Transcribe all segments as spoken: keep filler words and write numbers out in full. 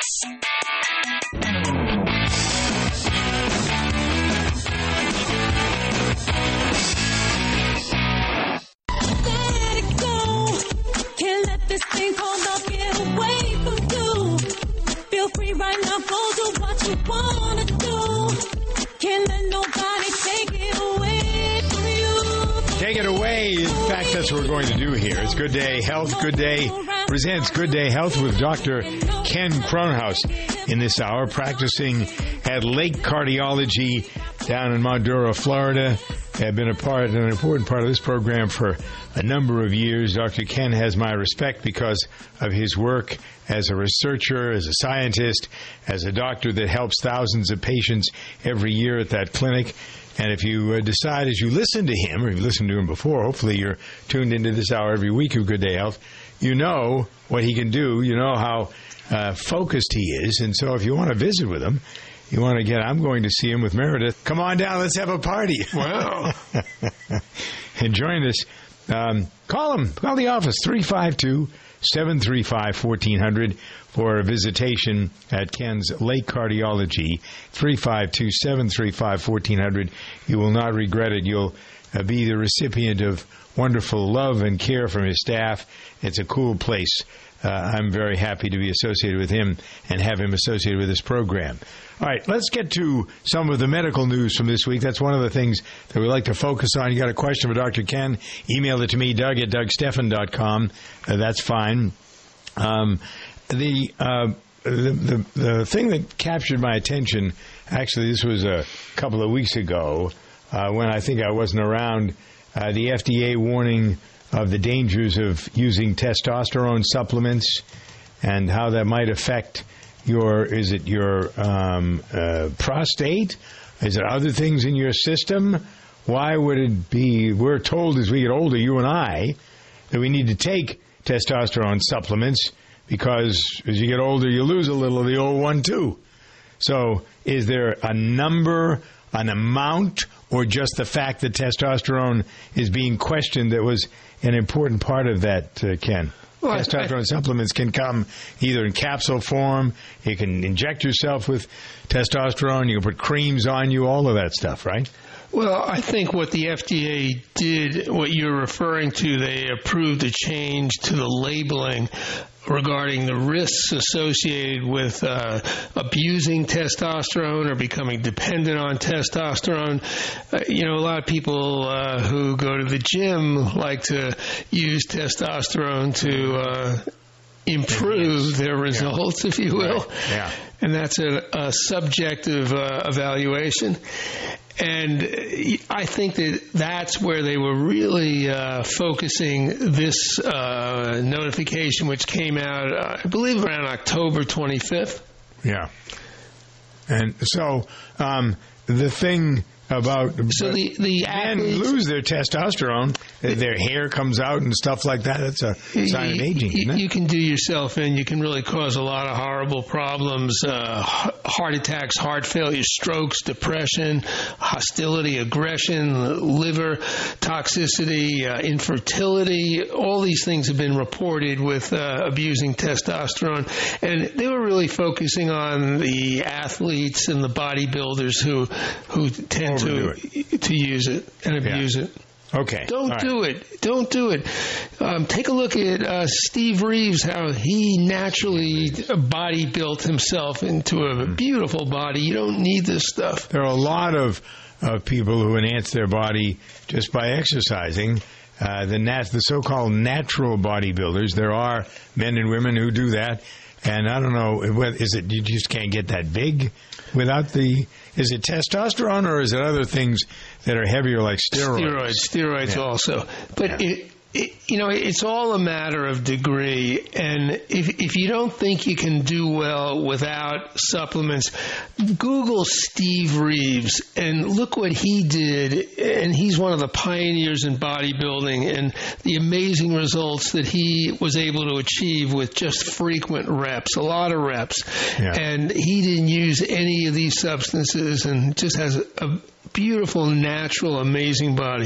This thing called love get away from you. Feel free right now, go do what you wanna do. Can't let nobody take it away from you. Take it away. In fact, that's what we're going to do here. It's Good Day Health. Good Day presents Good Day Health with Doctor Ken Kronhaus in this hour, practicing at Lake Cardiology down in Maduro, Florida. Have been a part, an important part of this program for a number of years. Doctor Ken has my respect because of his work as a researcher, as a scientist, as a doctor that helps thousands of patients every year at that clinic. And if you uh, decide as you listen to him, or you've listened to him before, hopefully you're tuned into this hour every week of Good Day Health, you know what he can do. You know how uh, focused he is. And so if you want to visit with him, you want to get, I'm going to see him with Meredith. Come on down, let's have a party. Wow. And join us. Um, call him. Call the office, three five two, seven three five, one four zero zero for a visitation at Ken's Lake Cardiology, three five two, seven three five, one four zero zero. You will not regret it. You'll uh, be the recipient of wonderful love and care from his staff. It's a cool place. Uh, I'm very happy to be associated with him and have him associated with this program. All right, let's get to some of the medical news from this week. That's one of the things that we like to focus on. You got a question for Doctor Ken, email it to me, Doug at Doug Stephan dot com. Uh, that's fine. Um, the, uh, the, the the thing that captured my attention, actually, this was a couple of weeks ago uh, when I think I wasn't around, uh, the F D A warning of the dangers of using testosterone supplements and how that might affect your, is it your um, uh, prostate? Is it other things in your system? Why would it be, we're told as we get older, you and I, that we need to take testosterone supplements because as you get older, you lose a little of the old one too. So is there a number, an amount, or just the fact that testosterone is being questioned that was an important part of that, uh, Ken? Well, testosterone I, I, supplements can come either in capsule form, you can inject yourself with testosterone, you can put creams on you, all of that stuff, right? Well, I think what the F D A did, what you're referring to, they approved a change to the labeling regarding the risks associated with uh, abusing testosterone or becoming dependent on testosterone. Uh, you know, a lot of people uh, who go to the gym like to use testosterone to uh, improve their results, yeah. if you will. Right. Yeah. And that's a, a subjective uh, evaluation. And I think that that's where they were really uh, focusing this uh, notification, which came out, uh, I believe, around October twenty-fifth. Yeah. And so um, the thing about so the the men lose their testosterone, their hair comes out and stuff like that. That's a sign of aging, isn't it? You can do yourself in. You can really cause a lot of horrible problems, uh, heart attacks, heart failure, strokes, depression, hostility, aggression, liver toxicity, uh, infertility. All these things have been reported with uh, abusing testosterone. And they were really focusing on the athletes and the bodybuilders who, who tend To, to use it and abuse yeah. it. Okay. Don't All do right. it. Don't do it. Um, take a look at uh, Steve Reeves, how he naturally body built himself into a mm. beautiful body. You don't need this stuff. There are a lot of uh, people who enhance their body just by exercising. Uh, the nat- the so-called natural bodybuilders. There are men and women who do that. And I don't know, is it you just can't get that big without the... Is it testosterone or is it other things that are heavier like steroids? Steroids, steroids yeah. also. But, yeah. it, it, you know, it's all a matter of degree. And if if you don't think you can do well without supplements, Google Steve Reeves and look what he did. And he's one of the pioneers in bodybuilding and the amazing results that he was able to achieve with just frequent reps, a lot of reps. Yeah. And he didn't use any of these substances and just has a, a beautiful, natural, amazing body.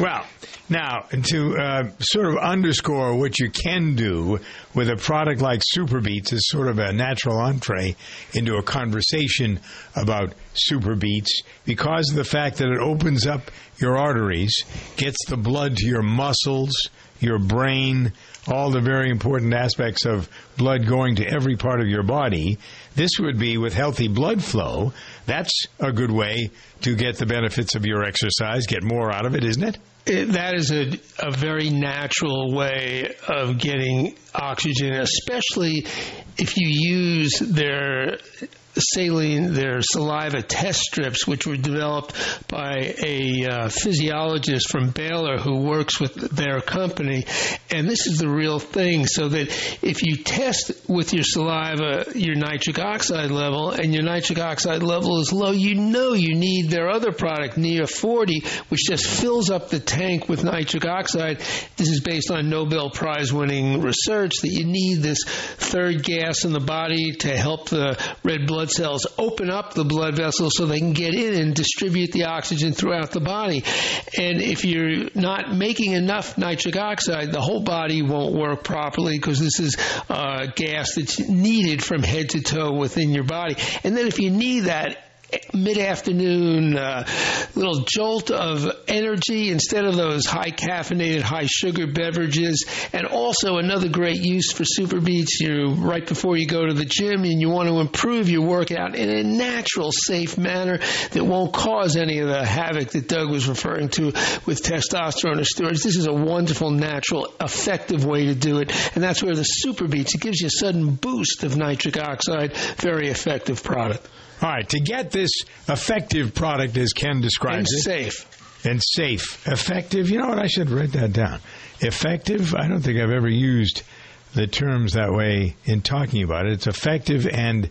Well, now, to uh, sort of underscore what you can do with a product like Super Beets as sort of a natural entree into a conversation about Super Beets, because of the fact that it opens up your arteries, gets the blood to your muscles, your brain, all the very important aspects of blood going to every part of your body. This would be with healthy blood flow. That's a good way to get the benefits of your exercise, get more out of it, isn't it? It, that is a, a very natural way of getting oxygen, especially if you use their saline, their saliva test strips, which were developed by a uh, physiologist from Baylor who works with their company. And this is the real thing, so that if you test with your saliva your nitric oxide level, and your nitric oxide level is low, you know you need their other product, Neo forty, which just fills up the tank with nitric oxide. This is based on Nobel Prize-winning research that you need this third gas in the body to help the red blood cells open up the blood vessels so they can get in and distribute the oxygen throughout the body. And if you're not making enough nitric oxide, the whole body won't work properly, because this is uh, gas that's needed from head to toe within your body. And then if you need that mid-afternoon uh, little jolt of energy instead of those high-caffeinated, high-sugar beverages. And also another great use for Super Beets, you right before you go to the gym and you want to improve your workout in a natural, safe manner that won't cause any of the havoc that Doug was referring to with testosterone or steroids. This is a wonderful, natural, effective way to do it. And that's where the Super Beets, it gives you a sudden boost of nitric oxide. Very effective product. All right, to get this effective product, as Ken describes and it. safe. And safe. Effective, you know what, I should write that down. Effective, I don't think I've ever used the terms that way in talking about it. It's effective and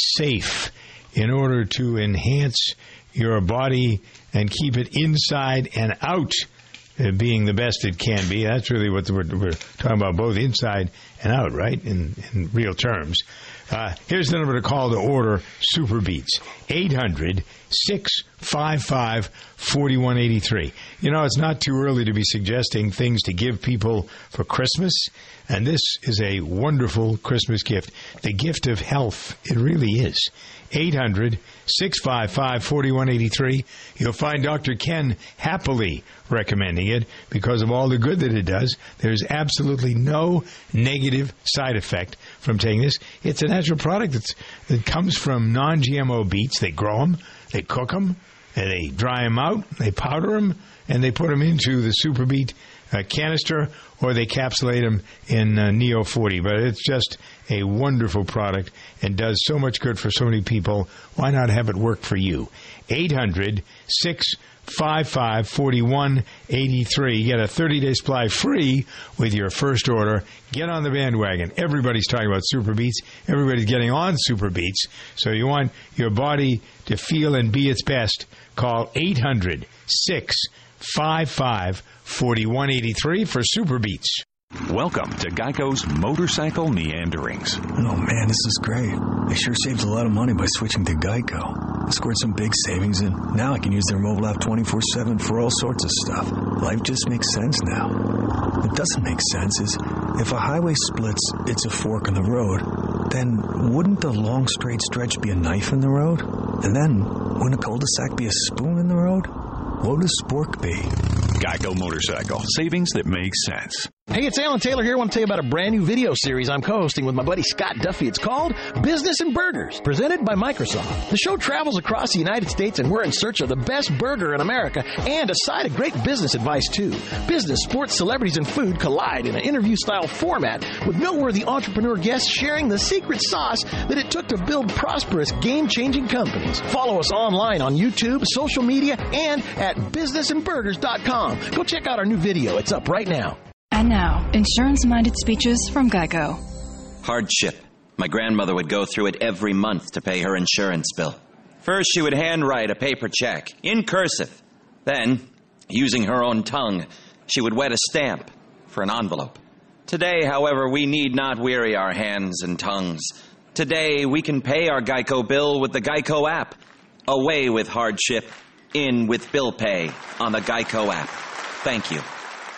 safe in order to enhance your body and keep it inside and out, uh, being the best it can be. That's really what we're, we're talking about, both inside and out, right, in, in real terms. Uh, here's the number to call to order Super Beets, eight hundred, six five five, four one eight three. You know, it's not too early to be suggesting things to give people for Christmas, and this is a wonderful Christmas gift, the gift of health. It really is. eight hundred, six five five, four one eight three. You'll find Doctor Ken happily recommending it because of all the good that it does. There's absolutely no negative side effect from taking this. It's a natural product that's, that comes from non G M O beets. They grow them, they cook them, and they dry them out, they powder them, and they put them into the Super Beet uh, canister, or they capsulate them in uh, Neo forty. But it's just a wonderful product and does so much good for so many people. Why not have it work for you? eight hundred, six five five, four one eight three. Get a thirty-day supply free with your first order. Get on the bandwagon. Everybody's talking about Super Beets. Everybody's getting on Super Beets. So you want your body to feel and be its best. Call eight hundred, six five five, four one eight three for Super Beets. Welcome to Geico's Motorcycle Meanderings. Oh, man, this is great. I sure saved a lot of money by switching to Geico. I scored some big savings, and now I can use their mobile app twenty-four seven for all sorts of stuff. Life just makes sense now. What doesn't make sense is if a highway splits, it's a fork in the road, then wouldn't the long straight stretch be a knife in the road? And then wouldn't a cul-de-sac be a spoon in the road? What would a spork be? Geico Motorcycle. Savings that make sense. Hey, it's Alan Taylor here. I want to tell you about a brand new video series I'm co-hosting with my buddy Scott Duffy. It's called Business and Burgers, presented by Microsoft. The show travels across the United States, and we're in search of the best burger in America and a side of great business advice, too. Business, sports, celebrities, and food collide in an interview-style format with noteworthy entrepreneur guests sharing the secret sauce that it took to build prosperous, game-changing companies. Follow us online on YouTube, social media, and at business and burgers dot com. Go check out our new video. It's up right now. And now, insurance-minded speeches from Geico. Hardship. My grandmother would go through it every month to pay her insurance bill. First, she would handwrite a paper check in cursive. Then, using her own tongue, she would wet a stamp for an envelope. Today, however, we need not weary our hands and tongues. Today, we can pay our Geico bill with the Geico app. Away with hardship, in with bill pay on the Geico app. Thank you.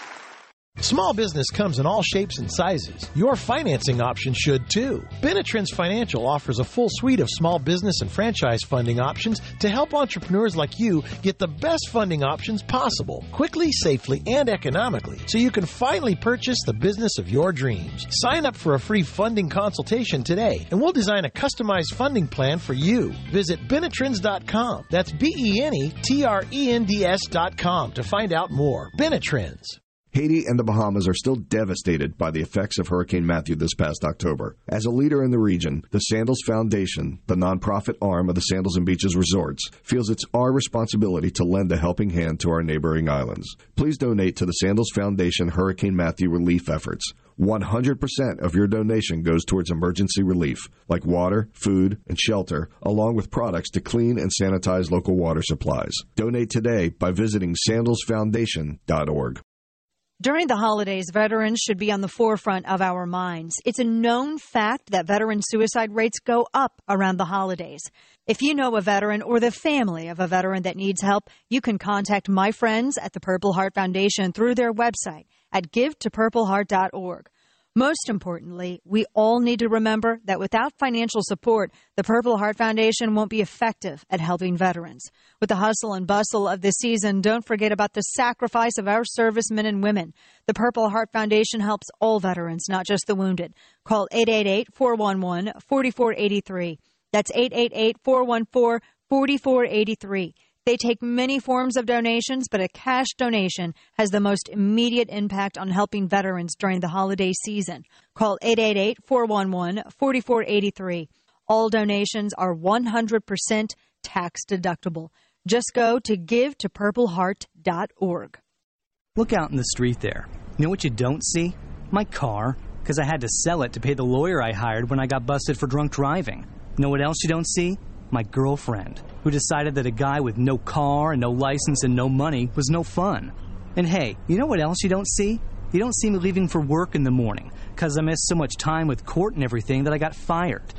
Small business comes in all shapes and sizes. Your financing option should too. Benetrends Financial offers a full suite of small business and franchise funding options to help entrepreneurs like you get the best funding options possible, quickly, safely, and economically, so you can finally purchase the business of your dreams. Sign up for a free funding consultation today, and we'll design a customized funding plan for you. Visit Benetrends dot com. That's B E N E T R E N D S dot com to find out more. Benetrends. Haiti and the Bahamas are still devastated by the effects of Hurricane Matthew this past October. As a leader in the region, the Sandals Foundation, the nonprofit arm of the Sandals and Beaches Resorts, feels it's our responsibility to lend a helping hand to our neighboring islands. Please donate to the Sandals Foundation Hurricane Matthew relief efforts. one hundred percent of your donation goes towards emergency relief, like water, food, and shelter, along with products to clean and sanitize local water supplies. Donate today by visiting sandals foundation dot org. During the holidays, veterans should be on the forefront of our minds. It's a known fact that veteran suicide rates go up around the holidays. If you know a veteran or the family of a veteran that needs help, you can contact my friends at the Purple Heart Foundation through their website at give to purple heart dot org. Most importantly, we all need to remember that without financial support, the Purple Heart Foundation won't be effective at helping veterans. With the hustle and bustle of this season, don't forget about the sacrifice of our servicemen and women. The Purple Heart Foundation helps all veterans, not just the wounded. Call eight eight eight, four one one, four four eight three. That's eight eight eight, four one four, four four eight three. They take many forms of donations, but a cash donation has the most immediate impact on helping veterans during the holiday season. Call eight eight eight, four one one, four four eight three. All donations are one hundred percent tax deductible. Just go to give to purple heart dot org. Look out in the street there. You know what you don't see? My car, because I had to sell it to pay the lawyer I hired when I got busted for drunk driving. You know what else you don't see? My girlfriend, who decided that a guy with no car and no license and no money was no fun. And hey, you know what else you don't see? You don't see me leaving for work in the morning, because I missed so much time with court and everything that I got fired.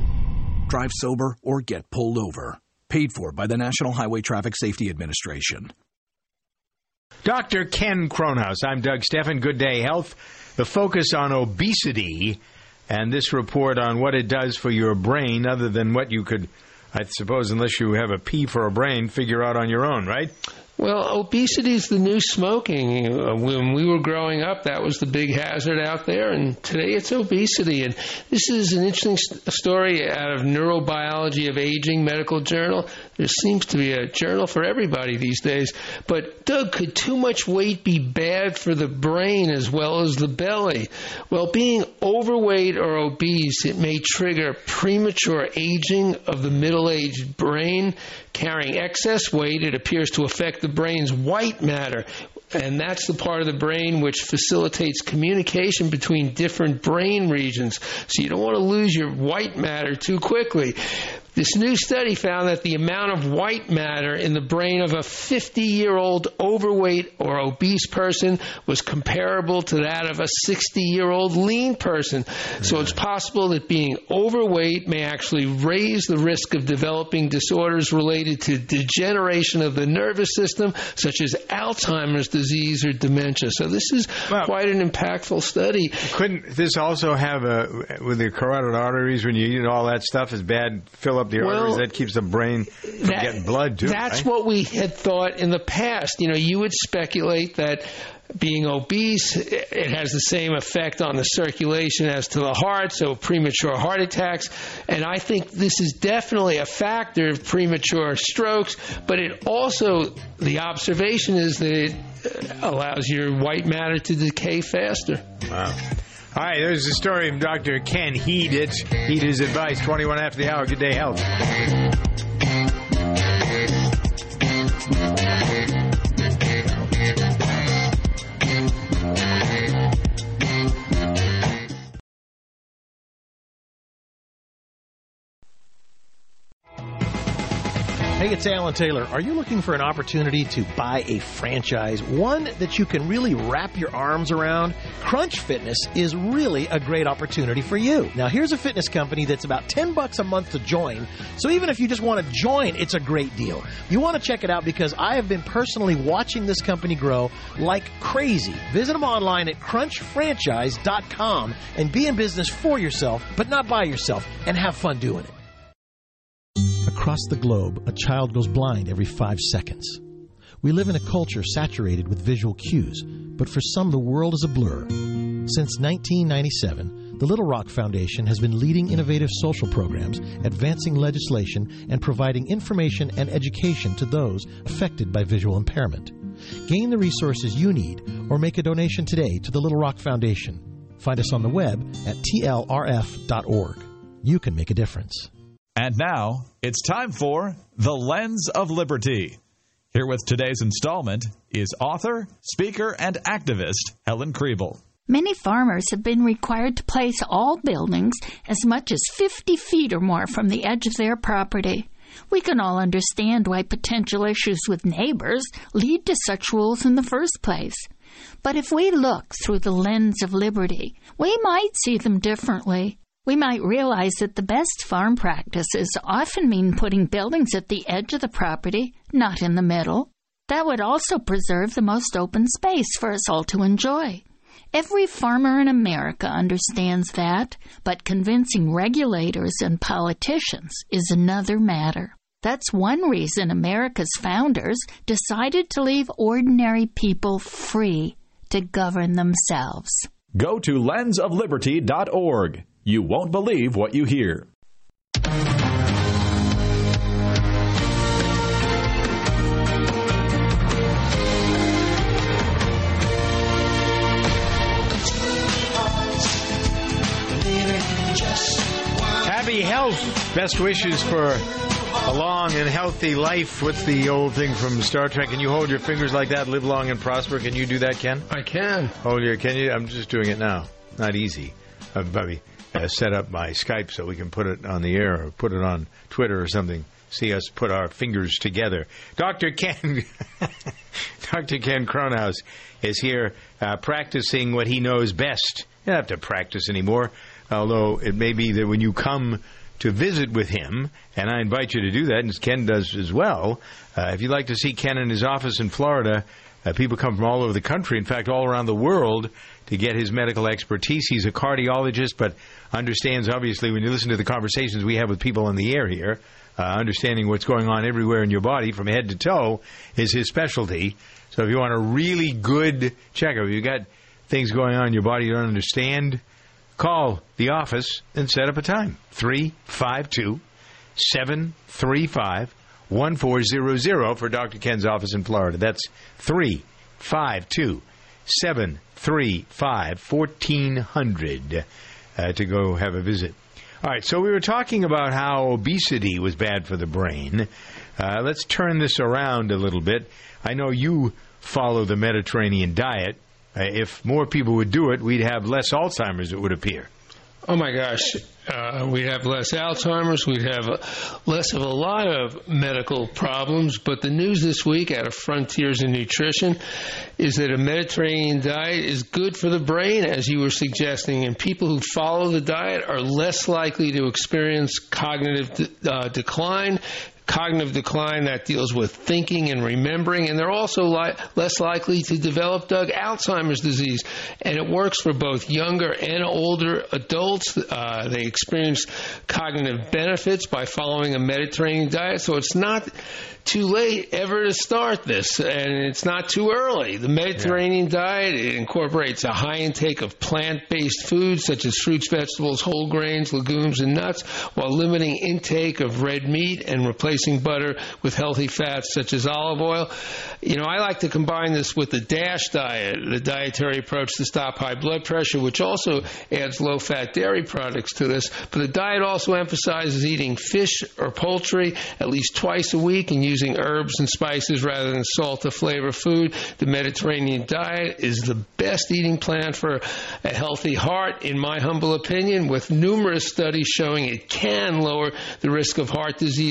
Drive sober or get pulled over. Paid for by the National Highway Traffic Safety Administration. Doctor Ken Kronhaus. I'm Doug Steffen. Good Day Health. The focus on obesity and this report on what it does for your brain, other than what you could, I suppose, unless you have a P for a brain, figure out on your own, right? Well, obesity is the new smoking. Uh, when we were growing up, that was the big hazard out there, and today it's obesity. And this is an interesting st- story out of Neurobiology of Aging Medical Journal. There seems to be a journal for everybody these days. But, Doug, could too much weight be bad for the brain as well as the belly? Well, being overweight or obese, it may trigger premature aging of the middle-aged brain. Carrying excess weight, it appears to affect the brain's white matter, and that's the part of the brain which facilitates communication between different brain regions. So you don't want to lose your white matter too quickly. This new study found that the amount of white matter in the brain of a fifty-year-old overweight or obese person was comparable to that of a sixty-year-old lean person. So it's possible that being overweight may actually raise the risk of developing disorders related to degeneration of the nervous system, such as Alzheimer's disease or dementia. So this is well, quite an impactful study. Couldn't this also have a, with the carotid arteries, when you eat all that stuff is bad, fill up the well, arteries, that keeps the brain from that, getting blood too, That's right? what we had thought in the past. You know, you would speculate that being obese, it has the same effect on the circulation as to the heart, so premature heart attacks. And I think this is definitely a factor of premature strokes, but it also, the observation is that it allows your white matter to decay faster. Wow. All right, there's the story of Doctor Ken. Heed it. Heed his advice. twenty-one after the hour. Good Day Health. Hey, it's Alan Taylor. Are you looking for an opportunity to buy a franchise, one that you can really wrap your arms around? Crunch Fitness is really a great opportunity for you. Now, here's a fitness company that's about ten bucks a month to join, so even if you just want to join, it's a great deal. You want to check it out because I have been personally watching this company grow like crazy. Visit them online at crunch franchise dot com and be in business for yourself, but not by yourself, and have fun doing it. Across the globe, a child goes blind every five seconds. We live in a culture saturated with visual cues, but for some the world is a blur. Since nineteen ninety-seven, the Little Rock Foundation has been leading innovative social programs, advancing legislation, and providing information and education to those affected by visual impairment. Gain the resources you need or make a donation today to the Little Rock Foundation. Find us on the web at T L R F dot org. You can make a difference. And now, it's time for The Lens of Liberty. Here with today's installment is author, speaker, and activist Helen Kriebel. Many farmers have been required to place all buildings as much as fifty feet or more from the edge of their property. We can all understand why potential issues with neighbors lead to such rules in the first place. But if we look through the lens of liberty, we might see them differently. We might realize that the best farm practices often mean putting buildings at the edge of the property, not in the middle. That would also preserve the most open space for us all to enjoy. Every farmer in America understands that, but convincing regulators and politicians is another matter. That's one reason America's founders decided to leave ordinary people free to govern themselves. Go to lens of liberty dot org. You won't believe what you hear. Happy health. Best wishes for a long and healthy life. What's the old thing from Star Trek? Can you hold your fingers like that? Live long and prosper. Can you do that, Ken? I can. Hold your, can you? I'm just doing it now. Not easy. Uh, Bobby. Uh, set up my Skype so we can put it on the air or put it on Twitter or something. See us put our fingers together. Doctor Ken, Doctor Ken Kronhaus is here uh, practicing what he knows best. You don't have to practice anymore, although it may be that when you come to visit with him, and I invite you to do that, and Ken does as well. Uh, if you'd like to see Ken in his office in Florida, uh, people come from all over the country, in fact, all around the world, to get his medical expertise. He's a cardiologist, but understands, obviously, when you listen to the conversations we have with people on the air here, uh, understanding what's going on everywhere in your body from head to toe is his specialty. So if you want a really good checkup, if you've got things going on in your body you don't understand, call the office and set up a time. three five two, seven three five, one four zero zero for Doctor Ken's office in Florida. That's three five two, seven three five, fourteen hundred uh, to go have a visit. All right, so we were talking about how obesity was bad for the brain. Uh, let's turn this around a little bit. I know you follow the Mediterranean diet. Uh, if more people would do it, we'd have less Alzheimer's, it would appear. Oh, my gosh. Uh, we'd have less Alzheimer's. We'd have uh, less of a lot of medical problems. But the news this week out of Frontiers in Nutrition is that a Mediterranean diet is good for the brain, as you were suggesting. And people who follow the diet are less likely to experience cognitive de- uh, decline. Cognitive decline that deals with thinking and remembering, and they're also li- less likely to develop, Doug, Alzheimer's disease. And it works for both younger and older adults. Uh, they experience cognitive benefits by following a Mediterranean diet, so it's not too late ever to start this, and it's not too early. The Mediterranean yeah. diet, it incorporates a high intake of plant-based foods such as fruits, vegetables, whole grains, legumes, and nuts, while limiting intake of red meat and replacing butter with healthy fats such as olive oil. You know, I like to combine this with the DASH diet, the dietary approach to stop high blood pressure, which also adds low-fat dairy products to this. But the diet also emphasizes eating fish or poultry at least twice a week and using herbs and spices rather than salt to flavor food. The Mediterranean diet is the best eating plan for a healthy heart, in my humble opinion, with numerous studies showing it can lower the risk of heart disease by reducing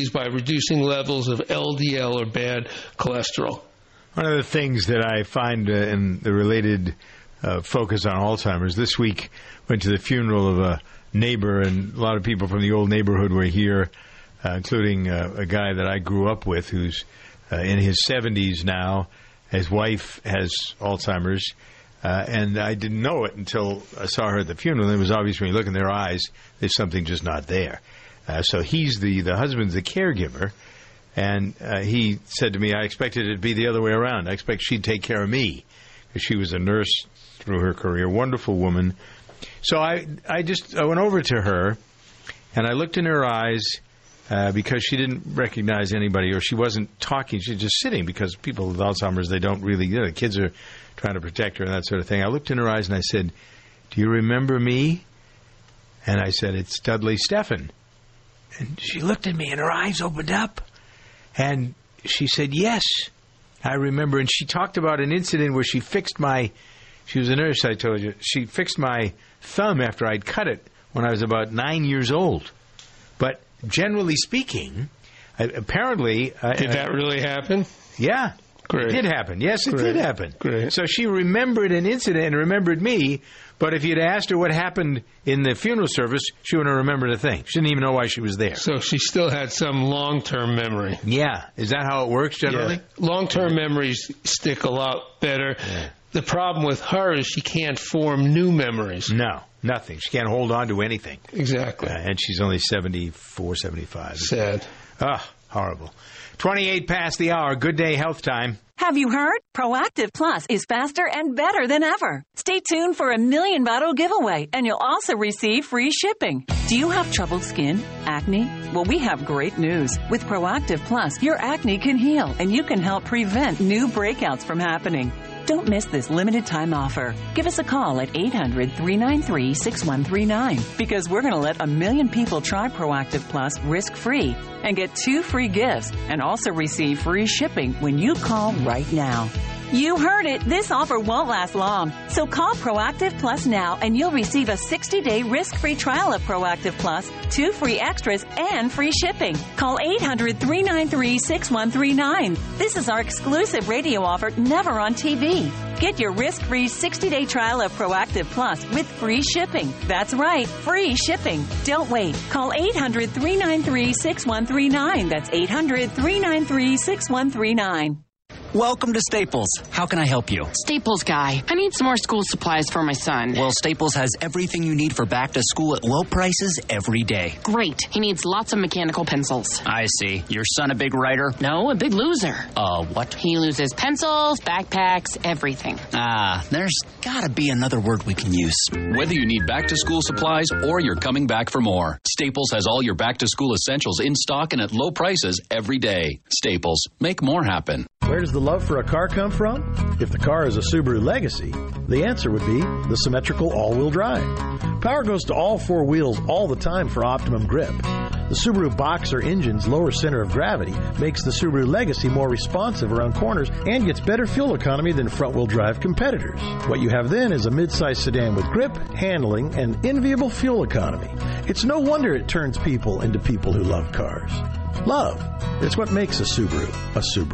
reducing levels of L D L or bad cholesterol. One of the things that I find uh, in the related uh, focus on Alzheimer's, this week went to the funeral of a neighbor, and a lot of people from the old neighborhood were here, uh, including uh, a guy that I grew up with who's uh, in his seventies now. His wife has Alzheimer's, uh, and I didn't know it until I saw her at the funeral. And it was obvious when you look in their eyes, there's something just not there. Uh, so he's the, the husband's the caregiver, and uh, he said to me, I expected it to be the other way around. I expect she'd take care of me, because she was a nurse through her career, wonderful woman. So I, I just I went over to her, and I looked in her eyes, uh, because she didn't recognize anybody, or she wasn't talking. She was just sitting, because people with Alzheimer's, they don't really, you know, the kids are trying to protect her and that sort of thing. I looked in her eyes and I said, do you remember me? And I said, it's Dudley Steffen. And she looked at me and her eyes opened up. And she said, yes, I remember. And she talked about an incident where she fixed my, she was a nurse, I told you, she fixed my thumb after I'd cut it when I was about nine years old. But generally speaking, I, apparently... Did uh, that really happen? Yeah. Great. It did happen. Yes, it Great. did happen. Great. So she remembered an incident and remembered me, but if you'd asked her what happened in the funeral service, she wouldn't have remembered a thing. She didn't even know why she was there. So she still had some long-term memory. Yeah. Is that how it works generally? Yeah. Long-term memories stick a lot better. Yeah. The problem with her is she can't form new memories. No, nothing. She can't hold on to anything. Exactly. Uh, and she's only seventy-four, seventy-five. Sad. Ah, horrible. twenty-eight past the hour. Good day, health time. Have you heard? Proactive Plus is faster and better than ever. Stay tuned for a million bottle giveaway, and you'll also receive free shipping. Do you have troubled skin? Acne? Well, we have great news. With Proactive Plus, your acne can heal, and you can help prevent new breakouts from happening. Don't miss this limited time offer. Give us a call at eight hundred, three nine three, six one three nine because we're going to let a million people try Proactive Plus risk-free and get two free gifts and also receive free shipping when you call right now. You heard it. This offer won't last long. So call Proactive Plus now and you'll receive a sixty-day risk-free trial of Proactive Plus, two free extras, and free shipping. Call eight hundred, three nine three, six one three nine. This is our exclusive radio offer, never on T V. Get your risk-free sixty-day trial of Proactive Plus with free shipping. That's right, free shipping. Don't wait. Call eight hundred, three nine three, six one three nine. That's eight hundred, three nine three, six one three nine. Welcome to Staples. How can I help you? Staples guy. I need some more school supplies for my son. Well, Staples has everything you need for back to school at low prices every day. Great. He needs lots of mechanical pencils. I see. Your son a big writer? No, a big loser. Uh, what? He loses pencils, backpacks, everything. Ah, there's gotta be another word we can use. Whether you need back to school supplies or you're coming back for more, Staples has all your back to school essentials in stock and at low prices every day. Staples, make more happen. Where does the love for a car come from? If the car is a Subaru Legacy, the answer would be the symmetrical all-wheel drive. Power goes to all four wheels all the time for optimum grip. The Subaru Boxer engine's lower center of gravity makes the Subaru Legacy more responsive around corners and gets better fuel economy than front-wheel drive competitors. What you have then is a midsize sedan with grip, handling, and enviable fuel economy. It's no wonder it turns people into people who love cars. Love. It's what makes a Subaru a Subaru.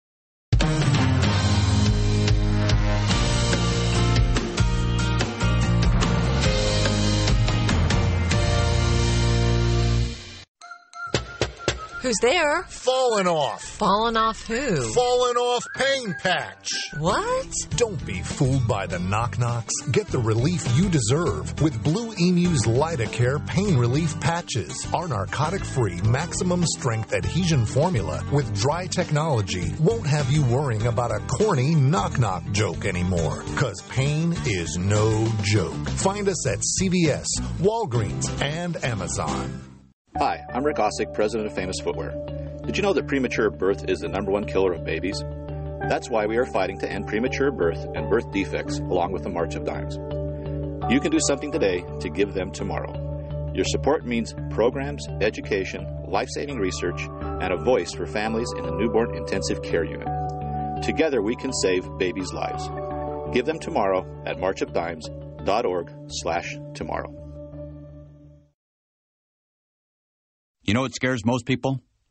Who's there? Falling off. Falling off who? Falling off pain patch. What? Don't be fooled by the knock-knocks. Get the relief you deserve with Blue Emu's Lidocare pain relief patches. Our narcotic-free, maximum-strength adhesion formula with dry technology won't have you worrying about a corny knock-knock joke anymore. Because pain is no joke. Find us at C V S, Walgreens, and Amazon. Hi, I'm Rick Ossick, president of Famous Footwear. Did you know that premature birth is the number one killer of babies? That's why we are fighting to end premature birth and birth defects along with the March of Dimes. You can do something today to give them tomorrow. Your support means programs, education, life-saving research, and a voice for families in the newborn intensive care unit. Together we can save babies' lives. Give them tomorrow at marchofdimes.org slash tomorrow. You know what scares most people?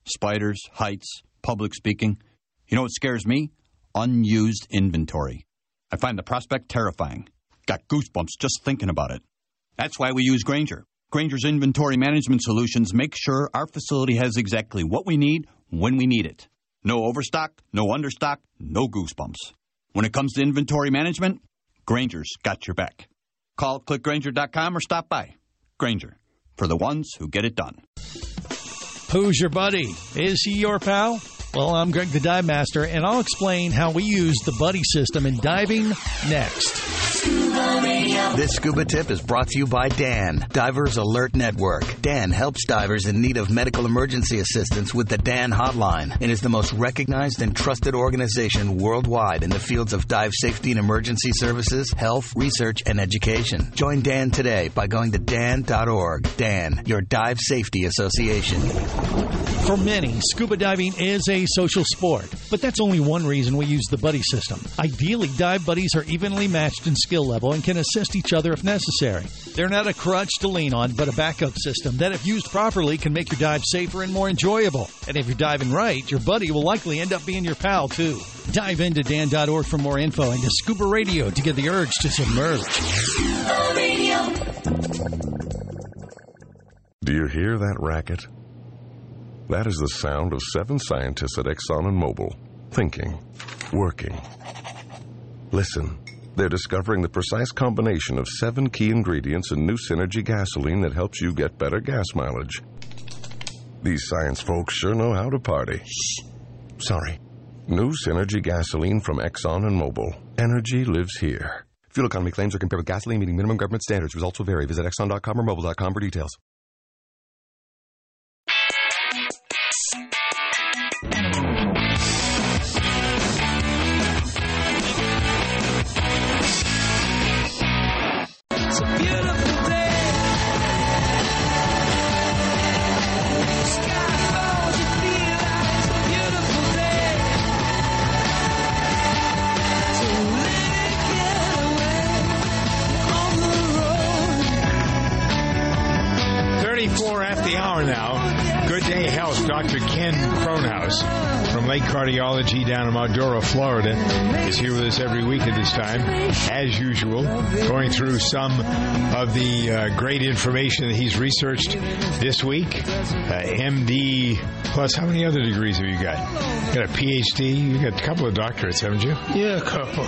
spiders, heights, public speaking. You know what scares me? Unused inventory. I find the prospect terrifying. Got goosebumps just thinking about it. That's why we use Grainger. Grainger's inventory management solutions make sure our facility has exactly what we need when we need it. No overstock, no understock, no goosebumps. When it comes to inventory management, Grainger's got your back. Call click grainger dot com or stop by. Grainger, for the ones who get it done. Who's your buddy? Is he your pal? Well, I'm Greg the Dive Master, and I'll explain how we use the buddy system in diving next. This scuba tip is brought to you by Dan, Divers Alert Network. Dan helps divers in need of medical emergency assistance with the Dan Hotline and is the most recognized and trusted organization worldwide in the fields of dive safety and emergency services, health, research, and education. Join Dan today by going to dan dot org. Dan, your dive safety association. For many, scuba diving is a social sport, but that's only one reason we use the buddy system. Ideally, dive buddies are evenly matched in skill level and can assist each other if necessary. They're not a crutch to lean on, but a backup system that, if used properly, can make your dive safer and more enjoyable. And if you're diving right, your buddy will likely end up being your pal, too. Dive into dan dot org for more info and to Scuba Radio to get the urge to submerge. Do you hear that racket? That is the sound of seven scientists at Exxon and Mobil, thinking, working. Listen, they're discovering the precise combination of seven key ingredients in new Synergy gasoline that helps you get better gas mileage. These science folks sure know how to party. Shh. Sorry. New Synergy gasoline from Exxon and Mobil. Energy lives here. Fuel economy claims are compared with gasoline meeting minimum government standards. Results will vary. Visit exxon dot com or mobil dot com for details. It's a beautiful day. Sky falls, you feel like it's a beautiful day. So let it get away on the road. thirty-four at the hour now. Good Day Health. Doctor Ken Cronhaus from Lake Cardiology down in Mildura, Florida, is here with us every week at this time, as usual, going through some of the uh, great information that he's researched this week. Uh, M D plus, how many other degrees have you got? You got a P H D? You got a couple of doctorates, haven't you? Yeah, a couple.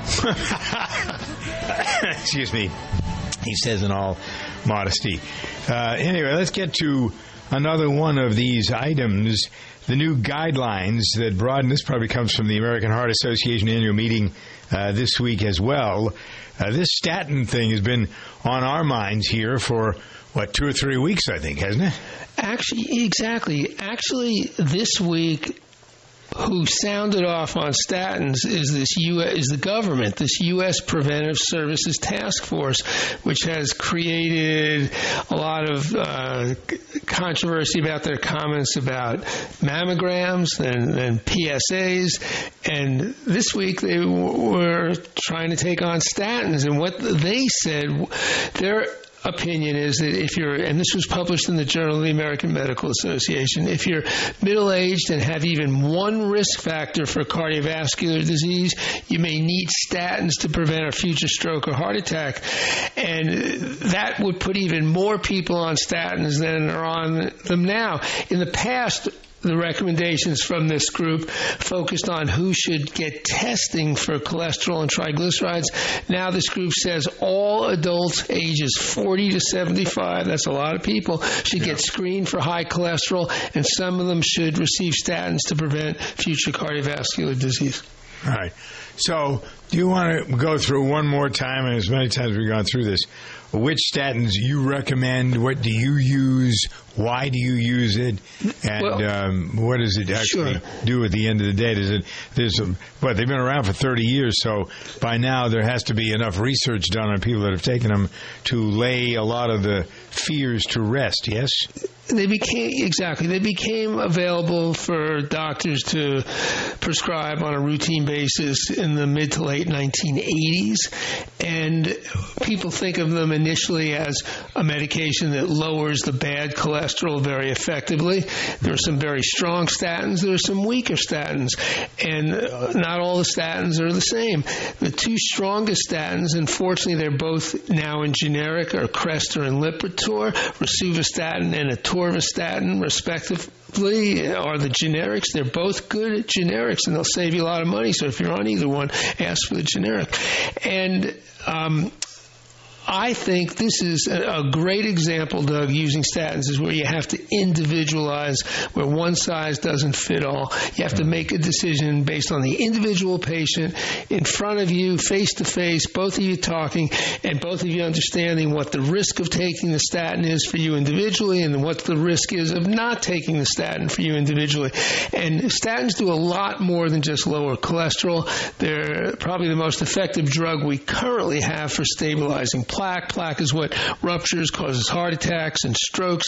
Excuse me. He says in all modesty. Uh, anyway, let's get to another one of these items. The new guidelines that broaden, this probably comes from the American Heart Association annual meeting uh, this week as well. Uh, this statin thing has been on our minds here for, what, two or three weeks, I think, hasn't it? Actually, exactly. Actually, this week, who sounded off on statins is this U S, is the government, this U S Preventive Services Task Force, which has created a lot of uh, controversy about their comments about mammograms and, and P S As. And this week they w- were trying to take on statins. And what they said, their opinion is that if you're, and this was published in the Journal of the American Medical Association, if you're middle-aged and have even one risk factor for cardiovascular disease, you may need statins to prevent a future stroke or heart attack. And that would put even more people on statins than are on them now. In the past, the recommendations from this group focused on who should get testing for cholesterol and triglycerides. Now this group says all adults ages forty to seventy-five, that's a lot of people, should get screened for high cholesterol, and some of them should receive statins to prevent future cardiovascular disease. All right. So do you want to go through one more time, and as many times as we've gone through this, which statins you recommend, what do you use, why do you use it, and well, um, what does it actually sure. do at the end of the day? Does it, there's a, well, they've been around for thirty years, so by now there has to be enough research done on people that have taken them to lay a lot of the fears to rest, yes? They became, exactly, they became available for doctors to prescribe on a routine basis in in the mid to late nineteen eighties, and people think of them initially as a medication that lowers the bad cholesterol very effectively. There are some very strong statins. There are some weaker statins, and not all the statins are the same. The two strongest statins, unfortunately, they're both now in generic, are Crestor and Lipitor. Rosuvastatin and atorvastatin, respectively, are the generics. They're both good generics, and they'll save you a lot of money. So if you're on either one, ask for the generic. And um, I think this is a, a great example, Doug, using statins is where you have to individualize, where one size doesn't fit all. You have to make a decision based on the individual patient in front of you, face to face, both of you talking, and both of you understanding what the risk of taking the statin is for you individually and what the risk is of not taking the statin for you individually. And statins do a lot more than just lower cholesterol. They're probably the most effective drug we currently have for stabilizing plaque. Plaque is what ruptures, causes heart attacks and strokes.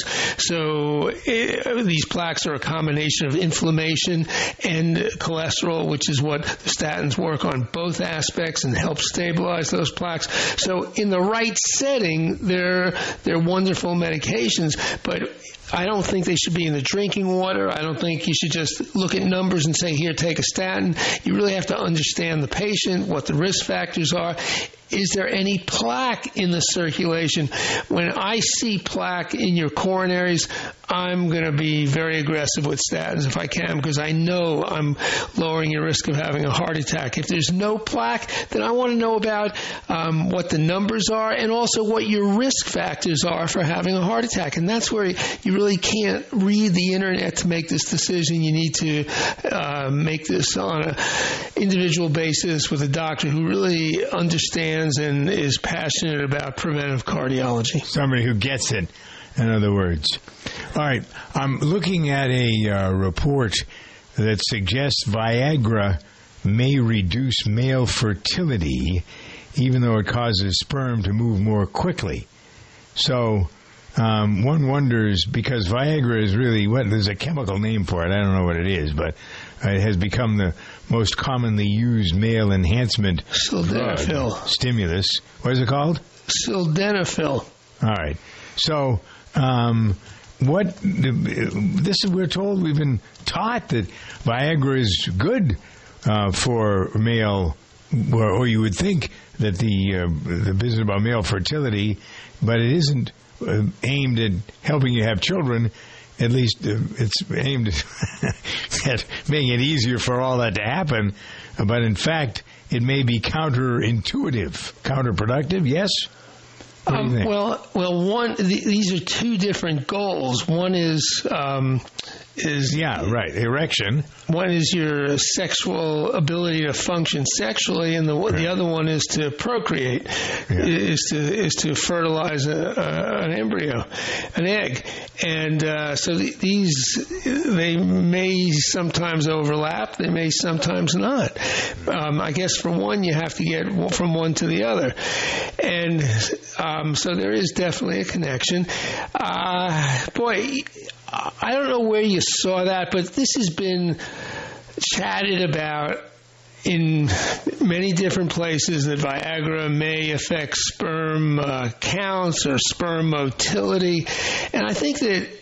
So it, these plaques are a combination of inflammation and cholesterol, which is what the statins work on, both aspects, and help stabilize those plaques. So in the right setting, they're, they're wonderful medications, but I don't think they should be in the drinking water. I don't think you should just look at numbers and say, here, take a statin. You really have to understand the patient, what the risk factors are. Is there any plaque in the circulation? When I see plaque in your coronaries, I'm going to be very aggressive with statins if I can, because I know I'm lowering your risk of having a heart attack. If there's no plaque, then I want to know about um, what the numbers are and also what your risk factors are for having a heart attack. And that's where you really can't read the internet to make this decision. You need to uh, make this on an individual basis with a doctor who really understands and is passionate about preventive cardiology. Somebody who gets it, in other words. All right, I'm looking at a uh, report that suggests Viagra may reduce male fertility, even though it causes sperm to move more quickly. So um, one wonders, because Viagra is really, what, there's a chemical name for it. I don't know what it is, but it has become the most commonly used male enhancement Sildenafil. drug stimulus. What is it called? Sildenafil. All right. So, um, what this is, we're told, we've been taught that Viagra is good uh, for male, or, or you would think that the uh, the business about male fertility, but it isn't uh, aimed at helping you have children. At least uh, it's aimed at making it easier for all that to happen. But in fact, it may be counterintuitive, counterproductive. Yes? What do you think? Um, well, well, one. Th- these are two different goals. One is um, is yeah, right, erection. One is your sexual ability to function sexually, and the right. the other one is to procreate, yeah. is to is to fertilize a, a, an embryo, an egg, and uh, so th- these they may sometimes overlap, they may sometimes not. Um, I guess for one, you have to get from one to the other, and um, so there is definitely a connection. Uh, boy. I don't know where you saw that, but this has been chatted about in many different places, that Viagra may affect sperm uh, counts or sperm motility. And I think that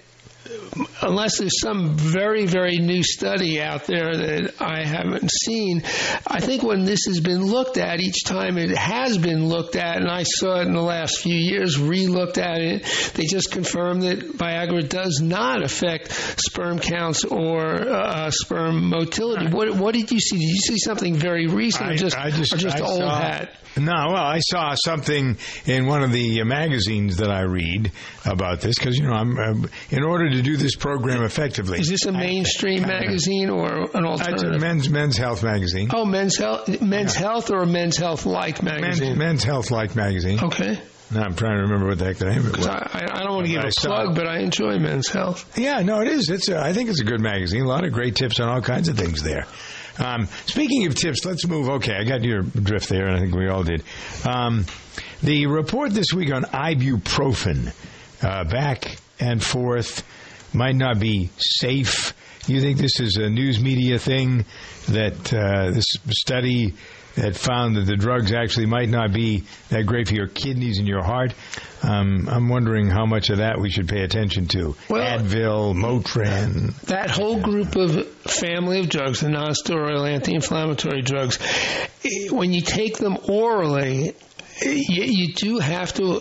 unless there's some very, very new study out there that I haven't seen, I think when this has been looked at, each time it has been looked at, and I saw it in the last few years, re-looked at it, they just confirmed that Viagra does not affect sperm counts or uh, sperm motility. What, what did you see? Did you see something very recent, I, or just, I just, or just I old saw, hat? No, well, I saw something in one of the magazines that I read about this, because, you know, I'm um, in order to do this program effectively. Is this a mainstream I, magazine or an alternative? It's a men's men's health magazine. Oh, men's health, men's yeah. health, or a men's health like magazine? Men's, men's health like magazine. Okay. Now I'm trying to remember what the heck the name of it was. I, I don't want to give a plug, but I enjoy Men's Health. Yeah, no, it is. It's. A, I think it's a good magazine. A lot of great tips on all kinds of things there. Um, speaking of tips, let's move. Okay, I got your drift there, and I think we all did. Um, the report this week on ibuprofen, uh, back and forth, might not be safe. You think this is a news media thing, that uh, this study that found that the drugs actually might not be that great for your kidneys and your heart. Um, I'm wondering how much of that we should pay attention to. Well, Advil, Motrin. That whole group of family of drugs, the non-steroidal anti-inflammatory drugs, when you take them orally, you, you do have to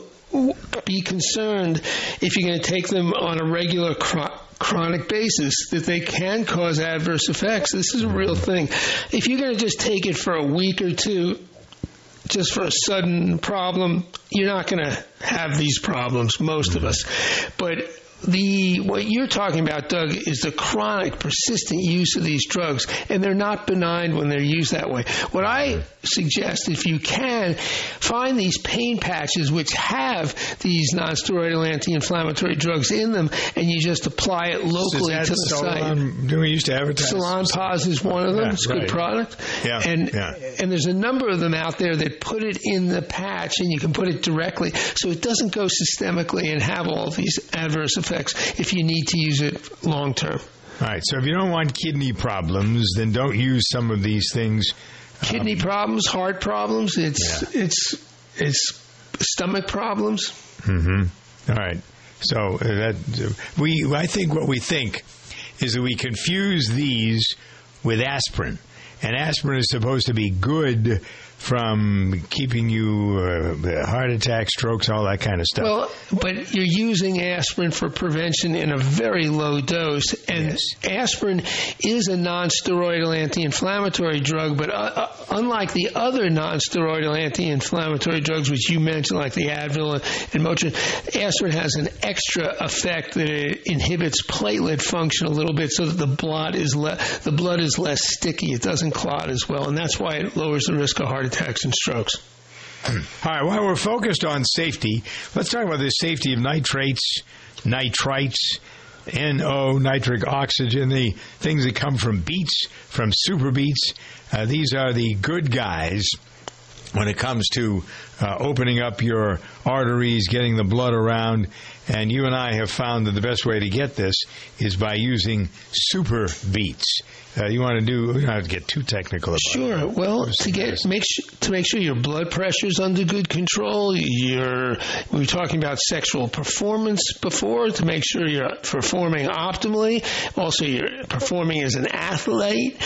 be concerned if you're going to take them on a regular chro- chronic basis that they can cause adverse effects. This is a real thing. If you're going to just take it for a week or two, just for a sudden problem, you're not going to have these problems, most of us. But the what you're talking about, Doug, is the chronic, persistent use of these drugs, and they're not benign when they're used that way. What I suggest, if you can, find these pain patches which have these non-steroidal anti-inflammatory drugs in them, and you just apply it locally so to the Salon, site. Do we used to advertise? Salonpas is one of them. Yeah, it's a right. good product. Yeah, and yeah. and there's a number of them out there that put it in the patch, and you can put it directly, so it doesn't go systemically and have all of these adverse effects if you need to use it long term. All right, so if you don't want kidney problems, then don't use some of these things. Kidney um, problems, heart problems, it's yeah. it's it's stomach problems. Mm-hmm. All right. So uh, that we, I think what we think is that we confuse these with aspirin, and aspirin is supposed to be good from keeping you uh, heart attacks, strokes, all that kind of stuff. Well, but you're using aspirin for prevention in a very low dose, and yes. aspirin is a non-steroidal anti-inflammatory drug, but uh, uh, unlike the other non-steroidal anti-inflammatory drugs which you mentioned, like the Advil and, and Motrin, aspirin has an extra effect that it inhibits platelet function a little bit, so that the blood is le- the blood is less sticky. It doesn't clot as well, and that's why it lowers the risk of heart attacks and strokes. All right, while we're focused on safety, let's talk about the safety of nitrates, nitrites, N O, nitric oxygen, the things that come from beets, from super beets. Uh, these are the good guys when it comes to uh, opening up your arteries, getting the blood around. And you and I have found that the best way to get this is by using super beets. Uh, you want to do? We don't have to get too technical about sure. it. Sure. Well, to get make sh- to make sure your blood pressure is under good control. You're we were talking about sexual performance before. To make sure you're performing optimally. Also, you're performing as an athlete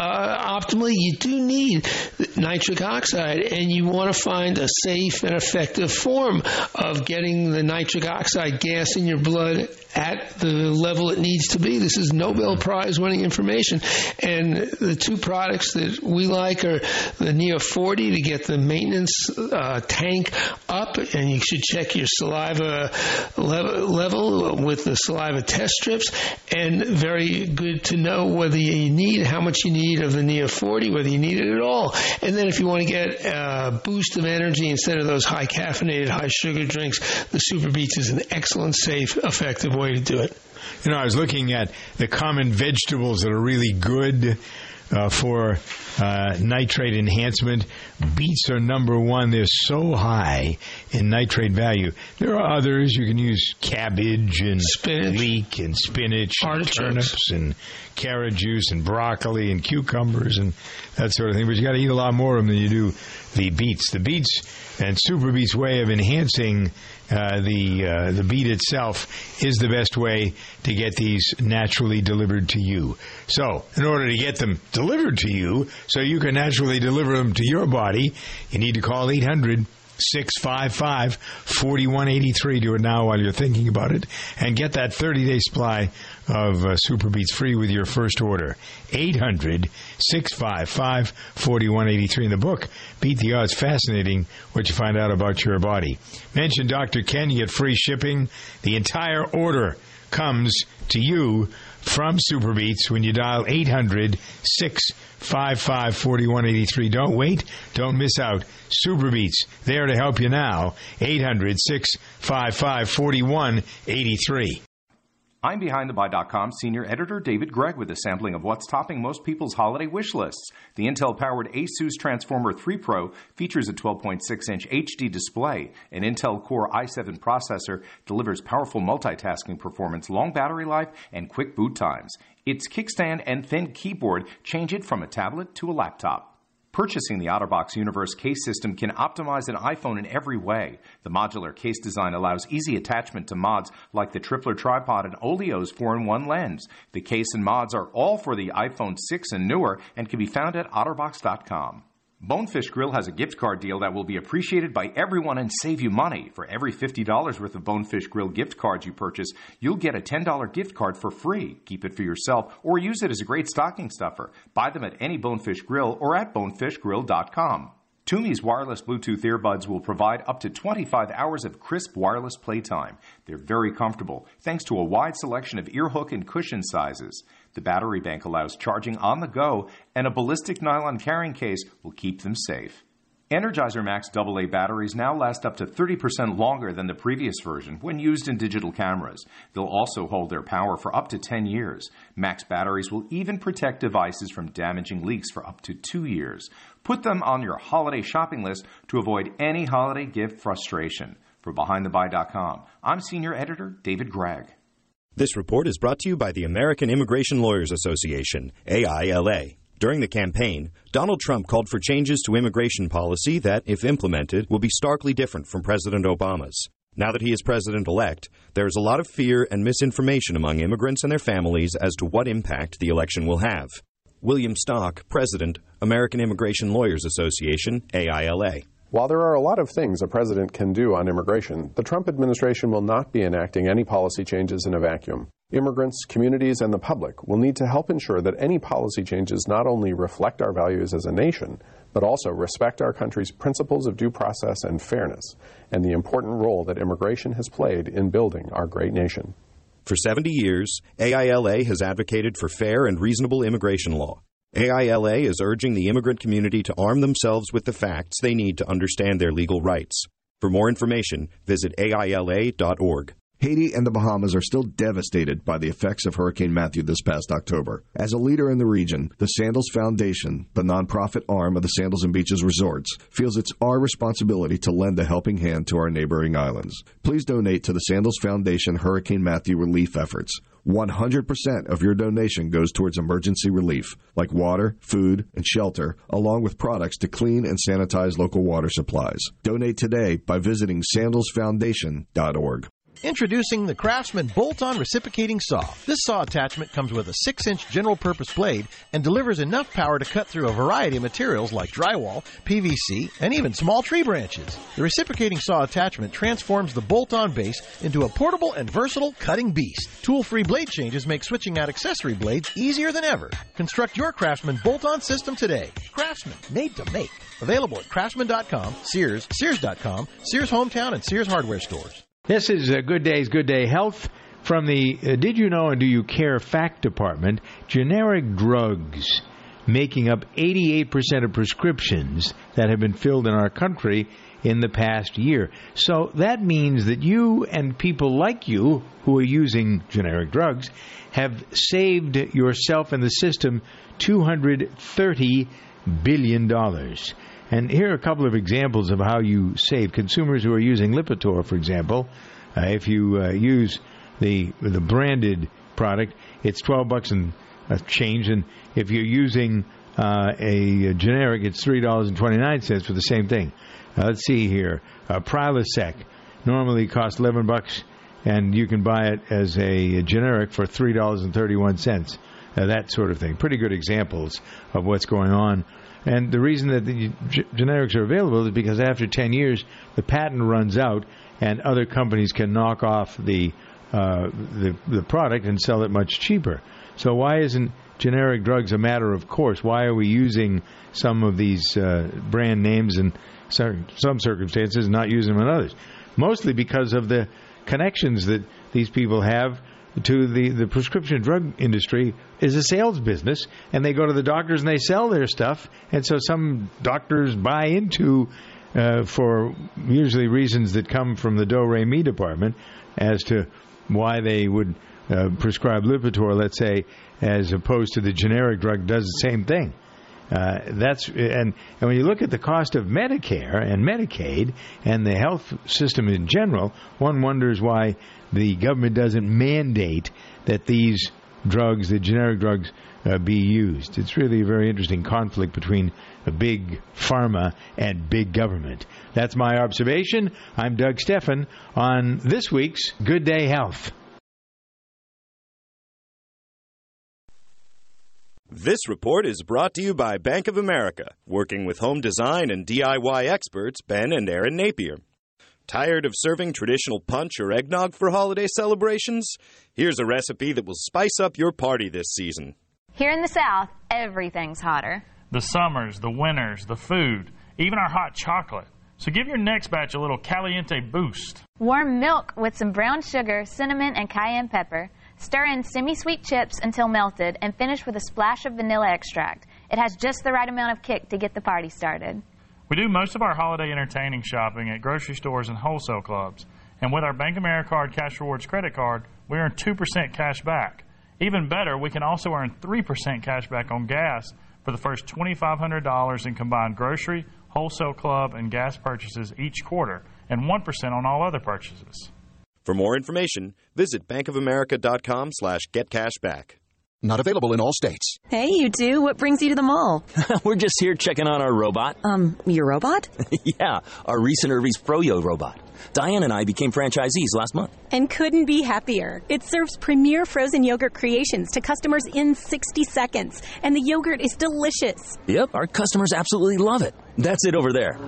uh, optimally. You do need nitric oxide, and you want to find a safe and effective form of getting the nitric oxide gas in your blood at the level it needs to be. This is Nobel Prize winning information. And the two products that we like are the Neo forty to get the maintenance uh, tank up, and you should check your saliva level, level with the saliva test strips, and very good to know whether you need, how much you need of the Neo forty, whether you need it at all. And then if you want to get a boost of energy instead of those high caffeinated, high sugar drinks, the Super Beets is an excellent, safe, effective way to do it. You know, I was looking at the common vegetables that are really good uh, for uh, nitrate enhancement. Beets are number one. They're so high in nitrate value. There are others. You can use cabbage and spinach. leek and spinach, and artichokes, turnips and carrot juice and broccoli and cucumbers and that sort of thing. But you got to eat a lot more of them than you do the beets. The beets and Super Beets way of enhancing uh, the uh, the beet itself is the best way to get these naturally delivered to you. So, in order to get them delivered to you, so you can naturally deliver them to your body, you need to call eight hundred, six five five, four one eight three. Do it now while you're thinking about it, and get that thirty-day supply of uh, Super Beets free with your first order. eight hundred, six five five, four one eight three. In the book, Beat the Odds, fascinating what you find out about your body. Mention Doctor Ken, you get free shipping. The entire order comes to you from Super Beets when you dial eight hundred, six five five, four one eight three. Don't wait. Don't miss out. Super Beets, there to help you now. eight hundred, six five five, four one eight three. I'm Behind the Buy dot com senior editor David Gregg with a sampling of what's topping most people's holiday wish lists. The Intel-powered ASUS Transformer three Pro features a twelve point six inch H D display. An Intel Core i seven processor delivers powerful multitasking performance, long battery life, and quick boot times. Its kickstand and thin keyboard change it from a tablet to a laptop. Purchasing the OtterBox Universe case system can optimize an iPhone in every way. The modular case design allows easy attachment to mods like the Tripler tripod and Olio's four in one lens. The case and mods are all for the iPhone six and newer and can be found at otterbox dot com. Bonefish Grill has a gift card deal that will be appreciated by everyone and save you money. For every fifty dollars worth of Bonefish Grill gift cards you purchase, you'll get a ten dollars gift card for free. Keep it for yourself or use it as a great stocking stuffer. Buy them at any Bonefish Grill or at bonefish grill dot com. Toomey's wireless Bluetooth earbuds will provide up to twenty-five hours of crisp wireless playtime. They're very comfortable, thanks to a wide selection of ear hook and cushion sizes. The battery bank allows charging on the go, and a ballistic nylon carrying case will keep them safe. Energizer Max double A batteries now last up to thirty percent longer than the previous version when used in digital cameras. They'll also hold their power for up to ten years. Max batteries will even protect devices from damaging leaks for up to two years. Put them on your holiday shopping list to avoid any holiday gift frustration. For behind the buy dot com, I'm Senior Editor David Gregg. This report is brought to you by the American Immigration Lawyers Association, A I L A. During the campaign, Donald Trump called for changes to immigration policy that, if implemented, will be starkly different from President Obama's. Now that he is president-elect, there is a lot of fear and misinformation among immigrants and their families as to what impact the election will have. William Stock, President, American Immigration Lawyers Association, A I L A. While there are a lot of things a president can do on immigration, the Trump administration will not be enacting any policy changes in a vacuum. Immigrants, communities, and the public will need to help ensure that any policy changes not only reflect our values as a nation, but also respect our country's principles of due process and fairness, and the important role that immigration has played in building our great nation. For seventy years, A I L A has advocated for fair and reasonable immigration law. A I L A is urging the immigrant community to arm themselves with the facts they need to understand their legal rights. For more information, visit A I L A dot org. Haiti and the Bahamas are still devastated by the effects of Hurricane Matthew this past October. As a leader in the region, the Sandals Foundation, the nonprofit arm of the Sandals and Beaches Resorts, feels it's our responsibility to lend a helping hand to our neighboring islands. Please donate to the Sandals Foundation Hurricane Matthew relief efforts. one hundred percent of your donation goes towards emergency relief, like water, food, and shelter, along with products to clean and sanitize local water supplies. Donate today by visiting sandals foundation dot org. Introducing the Craftsman Bolt-On Reciprocating Saw. This saw attachment comes with a six inch general-purpose blade and delivers enough power to cut through a variety of materials like drywall, P V C, and even small tree branches. The reciprocating saw attachment transforms the bolt-on base into a portable and versatile cutting beast. Tool-free blade changes make switching out accessory blades easier than ever. Construct your Craftsman Bolt-On system today. Craftsman, made to make. Available at craftsman dot com, Sears, Sears dot com, Sears Hometown, and Sears Hardware stores. This is uh, Good Day's Good Day Health from the uh, Did You Know and Do You Care Fact Department. Generic drugs making up eighty-eight percent of prescriptions that have been filled in our country in the past year. So that means that you and people like you who are using generic drugs have saved yourself and the system two hundred thirty billion dollars. And here are a couple of examples of how you save. Consumers who are using Lipitor, for example, uh, if you uh, use the the branded product, it's twelve bucks and a change. And if you're using uh, a, a generic, it's three dollars and twenty-nine cents for the same thing. Uh, let's see here. Uh, Prilosec normally costs eleven bucks, and you can buy it as a, a generic for three dollars and thirty-one cents. Uh, that sort of thing. Pretty good examples of what's going on. And the reason that the g- generics are available is because after ten years, the patent runs out, and other companies can knock off the, uh, the the product and sell it much cheaper. So why isn't generic drugs a matter of course? Why are we using some of these uh, brand names in some circumstances and not using them in others? Mostly because of the connections that these people have to the, the prescription drug industry is a sales business, and they go to the doctors and they sell their stuff, and so some doctors buy into, uh, for usually reasons that come from the Do-Re-Mi department, as to why they would uh, prescribe Lipitor, let's say, as opposed to the generic drug does the same thing. Uh, that's and, and when you look at the cost of Medicare and Medicaid and the health system in general, one wonders why the government doesn't mandate that these drugs, the generic drugs, uh, be used. It's really a very interesting conflict between a big pharma and big government. That's my observation. I'm Doug Steffen on this week's Good Day Health. This report is brought to you by Bank of America, working with home design and D I Y experts Ben and Erin Napier. Tired of serving traditional punch or eggnog for holiday celebrations? Here's a recipe that will spice up your party this season. Here in the South, everything's hotter. The summers, the winters, the food, even our hot chocolate. So give your next batch a little caliente boost. Warm milk with some brown sugar, cinnamon, and cayenne pepper. Stir in semi-sweet chips until melted and finish with a splash of vanilla extract. It has just the right amount of kick to get the party started. We do most of our holiday entertaining shopping at grocery stores and wholesale clubs. And with our Bank of America Card Cash Rewards credit card, we earn two percent cash back. Even better, we can also earn three percent cash back on gas for the first two thousand five hundred dollars in combined grocery, wholesale club, and gas purchases each quarter, and one percent on all other purchases. For more information, visit bankofamerica.com slash getcashback. Not available in all states. Hey, you two. What brings you to the mall? We're just here checking on our robot. Um, your robot? Yeah, our recent Irvy's Froyo robot. Diane and I became franchisees last month. And couldn't be happier. It serves premier frozen yogurt creations to customers in sixty seconds. And the yogurt is delicious. Yep, our customers absolutely love it. That's it over there.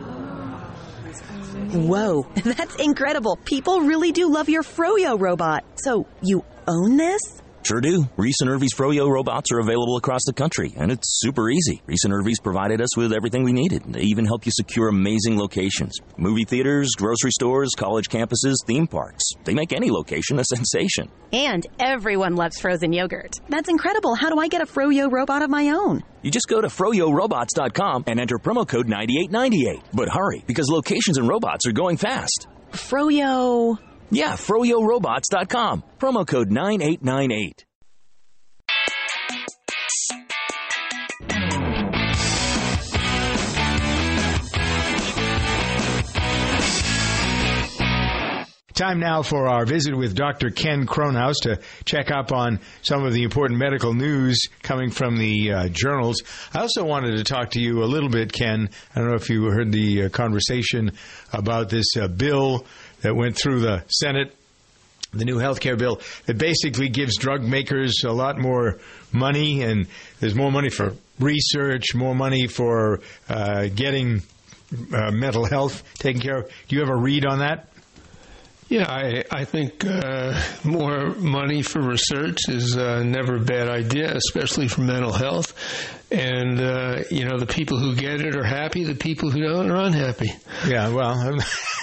Whoa, that's incredible. People really do love your Froyo robot. So, you own this? Sure do. Reese and Irvy's Froyo robots are available across the country, and it's super easy. Reese and Irvy's provided us with everything we needed. They even help you secure amazing locations. Movie theaters, grocery stores, college campuses, theme parks. They make any location a sensation. And everyone loves frozen yogurt. That's incredible. How do I get a Froyo robot of my own? You just go to froyo robots dot com and enter promo code ninety-eight ninety-eight. But hurry, because locations and robots are going fast. Froyo... Yeah, froyo robots dot com. Promo code nine eight nine eight. Time now for our visit with Doctor Ken Kronhaus to check up on some of the important medical news coming from the uh, journals. I also wanted to talk to you a little bit, Ken. I don't know if you heard the uh, conversation about this uh, bill that went through the Senate, the new health care bill, that basically gives drug makers a lot more money, and there's more money for research, more money for uh, getting uh, mental health taken care of. Do you have a read on that? Yeah, I, I think uh, more money for research is uh, never a bad idea, especially for mental health. And, uh, you know, the people who get it are happy. The people who don't are unhappy. Yeah, well,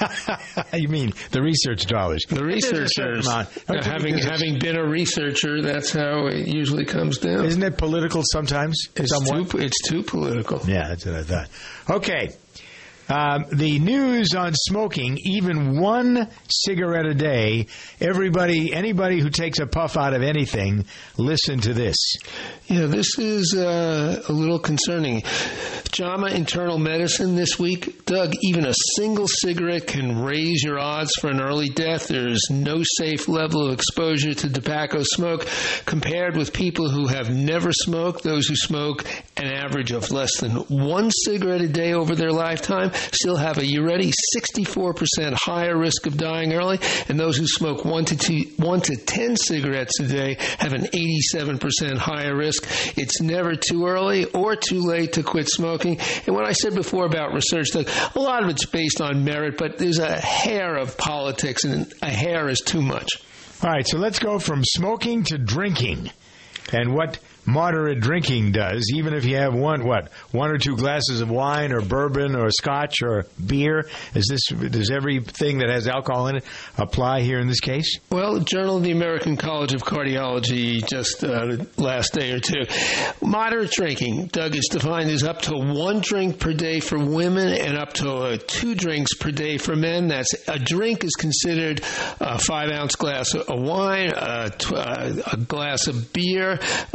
you mean the research dollars. The researchers. Uh, having having been a researcher, that's how it usually comes down. Isn't it political sometimes? It's, too, it's too political. Yeah, that's what I thought. Okay. Um, the news on smoking, even one cigarette a day, everybody, anybody who takes a puff out of anything, listen to this. Yeah, this is uh, a little concerning. JAMA Internal Medicine this week. Doug, even a single cigarette can raise your odds for an early death. There's no safe level of exposure to tobacco smoke compared with people who have never smoked. Those who smoke an average of less than one cigarette a day over their lifetime still have a, you ready, sixty-four percent higher risk of dying early, and those who smoke one to two, one to ten cigarettes a day have an eighty-seven percent higher risk. It's never too early or too late to quit smoking. And what I said before about research, Doug, a lot of it's based on merit, but there's a hair of politics, and a hair is too much. All right, so let's go from smoking to drinking, and what moderate drinking does, even if you have one, what, one or two glasses of wine or bourbon or scotch or beer. Is this, does everything that has alcohol in it apply here in this case? Well, Journal of the American College of Cardiology just uh, last day or two. Moderate drinking, Doug, is defined as up to one drink per day for women and up to uh, two drinks per day for men. That's a drink is considered a five ounce glass of wine, a, tw- uh, a glass of beer, a one ounce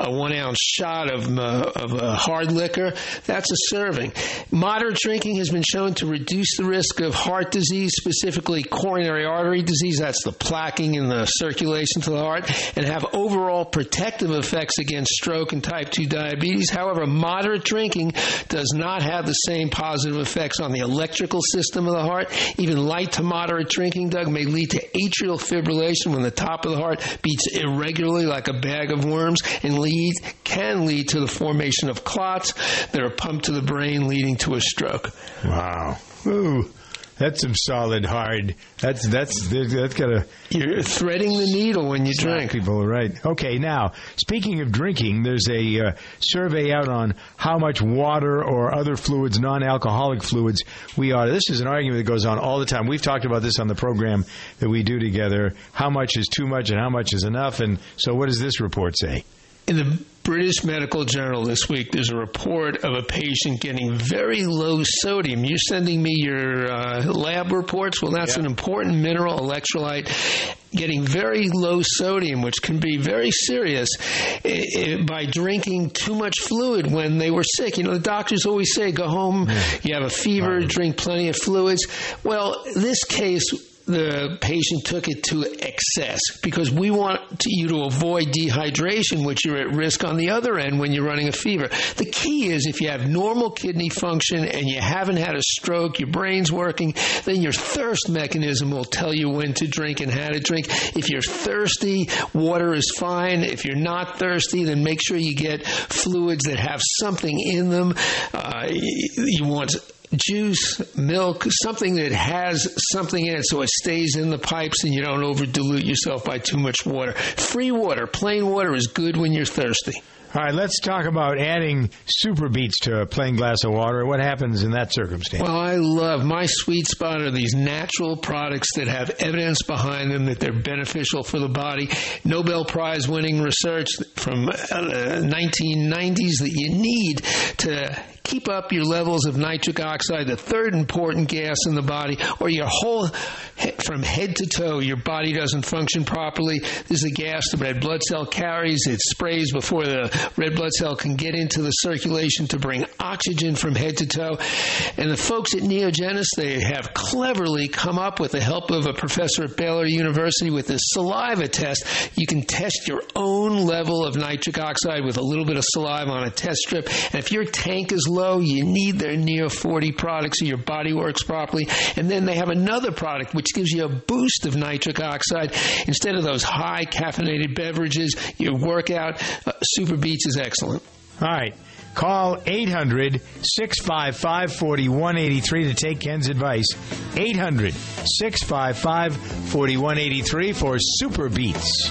ounce shot of, uh, of uh, hard liquor, that's a serving. Moderate drinking has been shown to reduce the risk of heart disease, specifically coronary artery disease. That's the plaquing in the circulation to the heart, and have overall protective effects against stroke and type two diabetes. However, moderate drinking does not have the same positive effects on the electrical system of the heart. Even light to moderate drinking, Doug, may lead to atrial fibrillation when the top of the heart beats irregularly like a bag of worms, and lead, can lead to the formation of clots that are pumped to the brain, leading to a stroke. Wow. Ooh. That's some solid hard. That's that's that's gotta. You're threading the needle when you drink. People, right? Okay. Now, speaking of drinking, there's a uh, survey out on how much water or other fluids, non-alcoholic fluids, we ought. This is an argument that goes on all the time. We've talked about this on the program that we do together. How much is too much and how much is enough? And so, what does this report say? In the British Medical Journal this week, there's a report of a patient getting very low sodium. You're sending me your uh, lab reports? Well, that's yeah. an important mineral electrolyte. Getting very low sodium, which can be very serious, it, it, by drinking too much fluid when they were sick. You know, the doctors always say, go home, you have a fever, right. drink plenty of fluids. Well, this case, the patient took it to excess, because we want to, you to avoid dehydration, which you're at risk on the other end when you're running a fever. The key is if you have normal kidney function and you haven't had a stroke, your brain's working, then your thirst mechanism will tell you when to drink and how to drink. If you're thirsty, water is fine. If you're not thirsty, then make sure you get fluids that have something in them. Uh, you want juice, milk, something that has something in it so it stays in the pipes and you don't over dilute yourself by too much water. Free water, plain water is good when you're thirsty. All right, let's talk about adding Super Beets to a plain glass of water. What happens in that circumstance? Well, I love, my sweet spot are these natural products that have evidence behind them that they're beneficial for the body. Nobel Prize winning research from uh, nineteen nineties that you need to keep up your levels of nitric oxide, the third important gas in the body, or your whole, from head to toe, your body doesn't function properly. This is a gas the red blood cell carries. It sprays before the red blood cell can get into the circulation to bring oxygen from head to toe. And the folks at Neogenis, they have cleverly come up with the help of a professor at Baylor University with this saliva test. You can test your own level of nitric oxide with a little bit of saliva on a test strip. And if your tank is low, you need their Neo forty product so your body works properly. And then they have another product which gives you a boost of nitric oxide. Instead of those high caffeinated beverages, your workout, uh, Super Beets is excellent. All right. Call eight hundred, six five five, four one eight three to take Ken's advice. eight hundred, six five five, four one eight three for Super Beets.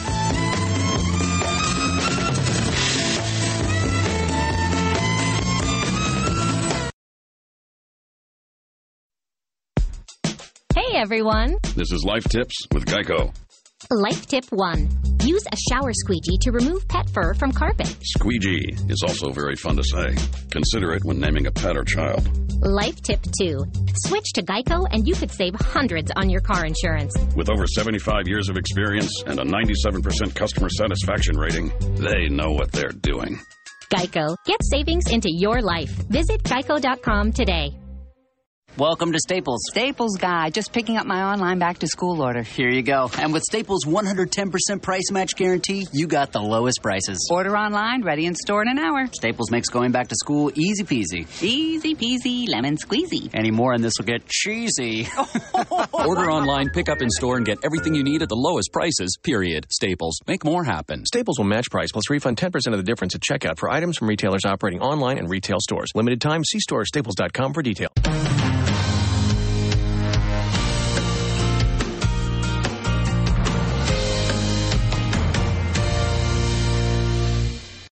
Hey everyone! This is Life Tips with Geico. Life Tip one. Use a shower squeegee to remove pet fur from carpet. Squeegee is also very fun to say. Consider it when naming a pet or child. Life Tip two. Switch to Geico and you could save hundreds on your car insurance. With over seventy-five years of experience and a ninety-seven percent customer satisfaction rating, they know what they're doing. Geico. Get savings into your life. Visit geico dot com today. Welcome to Staples. Staples guy, just picking up my online back-to-school order. Here you go. And with Staples' one hundred ten percent price match guarantee, you got the lowest prices. Order online, ready in store in an hour. Staples makes going back to school easy peasy. Easy peasy, lemon squeezy. Any more and this will get cheesy. Order online, pick up in store, and get everything you need at the lowest prices, period. Staples. Make more happen. Staples will match price plus refund ten percent of the difference at checkout for items from retailers operating online and retail stores. Limited time. See store or staples dot com for details.